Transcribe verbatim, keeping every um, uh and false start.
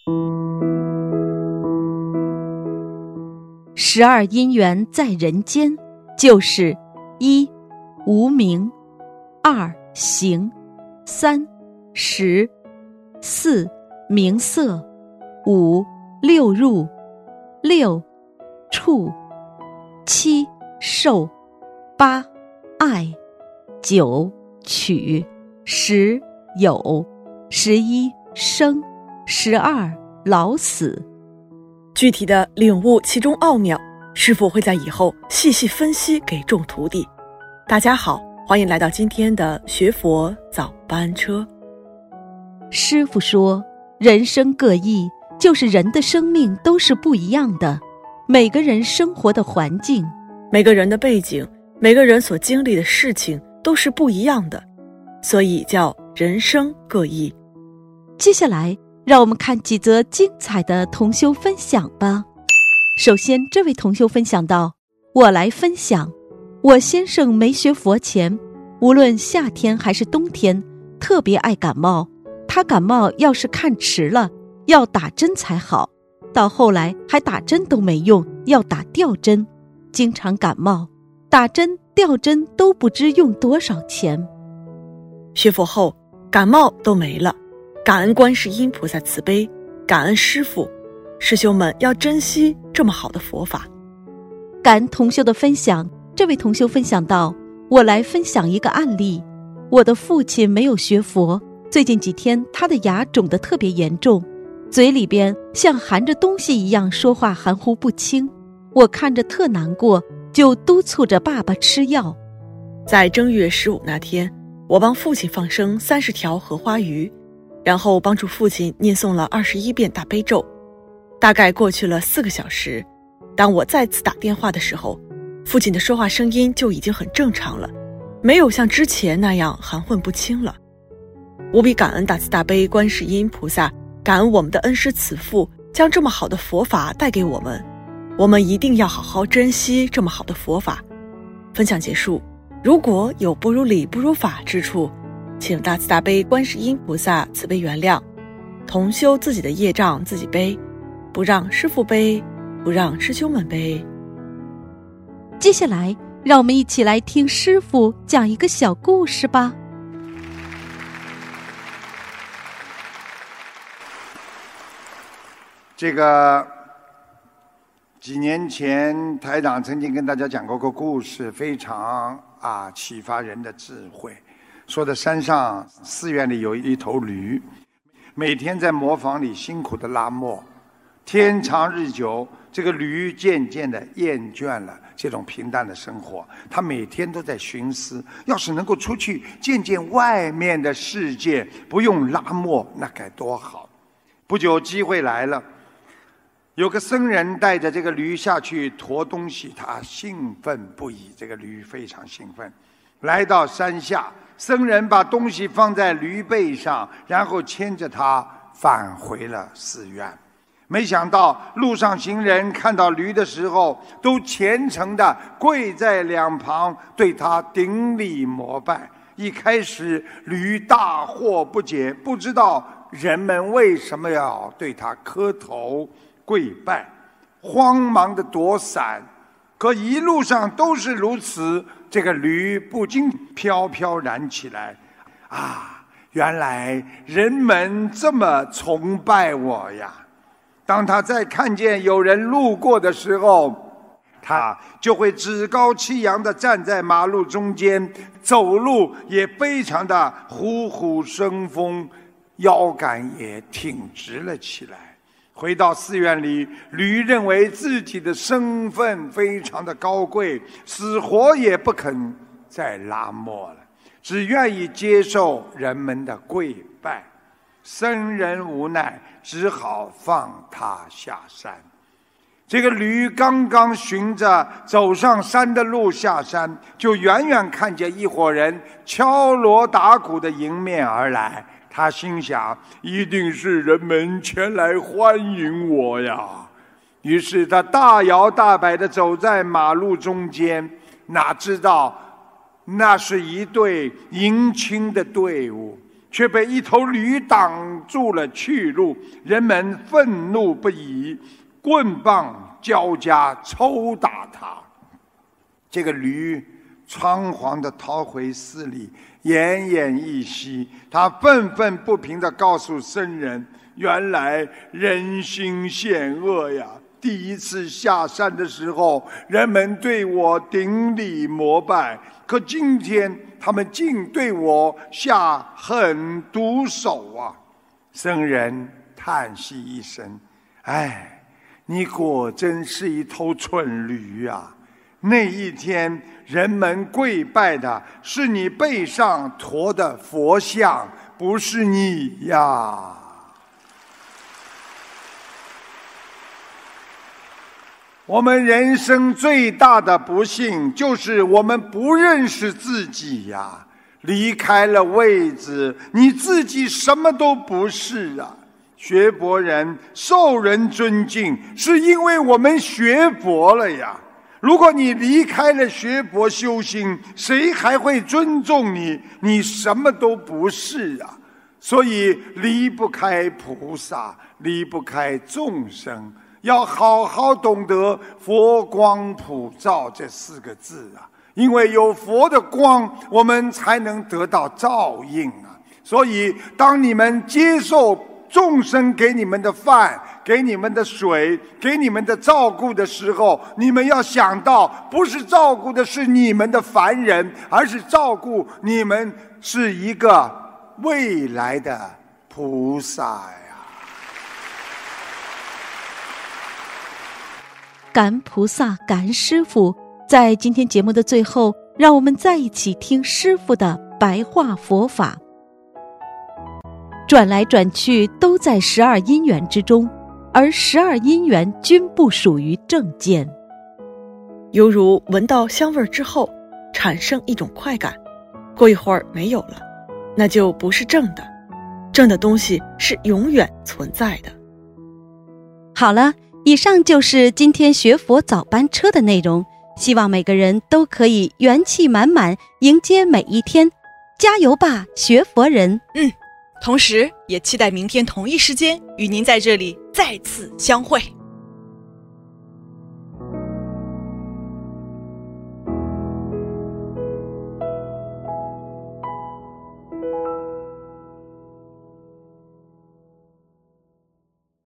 十二因缘在人间，就是一无名，二行，三识，四名色，五六入，六触，七受，八爱，九取，十有，十一生，十二老死。 具体的领悟其中奥妙，师父会在以后细细分析给众徒弟。大家好，欢迎来到今天的学佛早班车。 师父说，人生各异，就是人的生命都是不一样的，每个人生活的环境， 每个人的背景，每个人所经历的事情都是不一样的，所以叫人生各异。 接下来让我们看几则精彩的同修分享吧。首先，这位同修分享到，我来分享，我先生没学佛前，无论夏天还是冬天，特别爱感冒。他感冒要是看迟了，要打针才好，到后来还打针都没用，要打吊针，经常感冒，打针吊针都不知用多少钱。 学佛后感冒都没了，感恩观世音菩萨慈悲，感恩师父，师兄们要珍惜这么好的佛法。 感恩同修的分享。这位同修分享到，我来分享一个案例。我的父亲没有学佛，最近几天他的牙肿得特别严重，嘴里边像含着东西一样，说话含糊不清，我看着特难过，就督促着爸爸吃药。 在正月十五那天，我帮父亲放生三十条荷花鱼，然后帮助父亲念诵了二十一遍大悲咒。大概过去了四个小时，当我再次打电话的时候，父亲的说话声音就已经很正常了，没有像之前那样含混不清了。无比感恩大慈大悲观世音菩萨，感恩我们的恩师慈父，将这么好的佛法带给我们，我们一定要好好珍惜这么好的佛法。分享结束，如果有不如理不如法之处，请大慈大悲观世音菩萨慈悲原谅，同修自己的业障自己背，不让师父背，不让师兄们背。 接下来让我们一起来听师父讲一个小故事吧。 这个几年前台长曾经跟大家讲过个故事，非常啊启发人的智慧。说的山上寺院里有一头驴，每天在磨坊里辛苦的拉磨，天长日久，这个驴渐渐的厌倦了这种平淡的生活，他每天都在寻思，要是能够出去见见外面的世界，不用拉磨，那该多好。不久机会来了，有个僧人带着这个驴下去驮东西，他兴奋不已，这个驴非常兴奋。来到山下，僧人把东西放在驴背上，然后牵着它返回了寺院。没想到路上行人看到驴的时候，都虔诚地跪在两旁，对他顶礼膜拜。一开始驴大惑不解，不知道人们为什么要对他磕头跪拜，慌忙地躲闪。可一路上都是如此，这个驴不禁飘飘然起来。啊，原来人们这么崇拜我呀！当他再看见有人路过的时候，他就会趾高气扬地站在马路中间，走路也非常的虎虎生风，腰杆也挺直了起来。回到寺院里，驴认为自己的身份非常的高贵，死活也不肯再拉磨了，只愿意接受人们的跪拜。僧人无奈，只好放他下山。这个驴刚刚循着走上山的路下山，就远远看见一伙人敲锣打鼓的迎面而来。他心想，一定是人们前来欢迎我呀。于是他大摇大摆地走在马路中间，哪知道那是一队迎亲的队伍。 却被一头驴挡住了去路，人们愤怒不已，棍棒交加抽打他。这个驴仓皇地逃回寺里，奄奄一息。他愤愤不平地告诉僧人，原来人心险恶呀，第一次下山的时候，人们对我顶礼膜拜，可今天他们竟对我下狠毒手啊！僧人叹息一声，唉，你果真是一头蠢驴啊！那一天，人们跪拜的是你背上驮的佛像，不是你呀。我们人生最大的不幸，就是我们不认识自己呀。离开了位置，你自己什么都不是啊。学佛人受人尊敬，是因为我们学佛了呀。如果你离开了学佛修心，谁还会尊重你？你什么都不是啊！所以离不开菩萨，离不开众生，要好好懂得佛光普照这四个字啊！因为有佛的光，我们才能得到照应啊！所以当你们接受众生给你们的饭，给你们的水，给你们的照顾的时候，你们要想到，不是照顾的是你们的凡人，而是照顾你们是一个未来的菩萨呀！ 感菩萨，感师父。在今天节目的最后，让我们再一起听师父的白话佛法。转来转去都在十二因缘之中，而十二因缘均不属于正见。 犹如闻到香味之后产生一种快感，过一会儿没有了，那就不是正的。正的东西是永远存在的。 好了，以上就是今天学佛早班车的内容，希望每个人都可以元气满满迎接每一天，加油吧，学佛人！ 嗯。同时也期待明天同一时间与您在这里再次相会。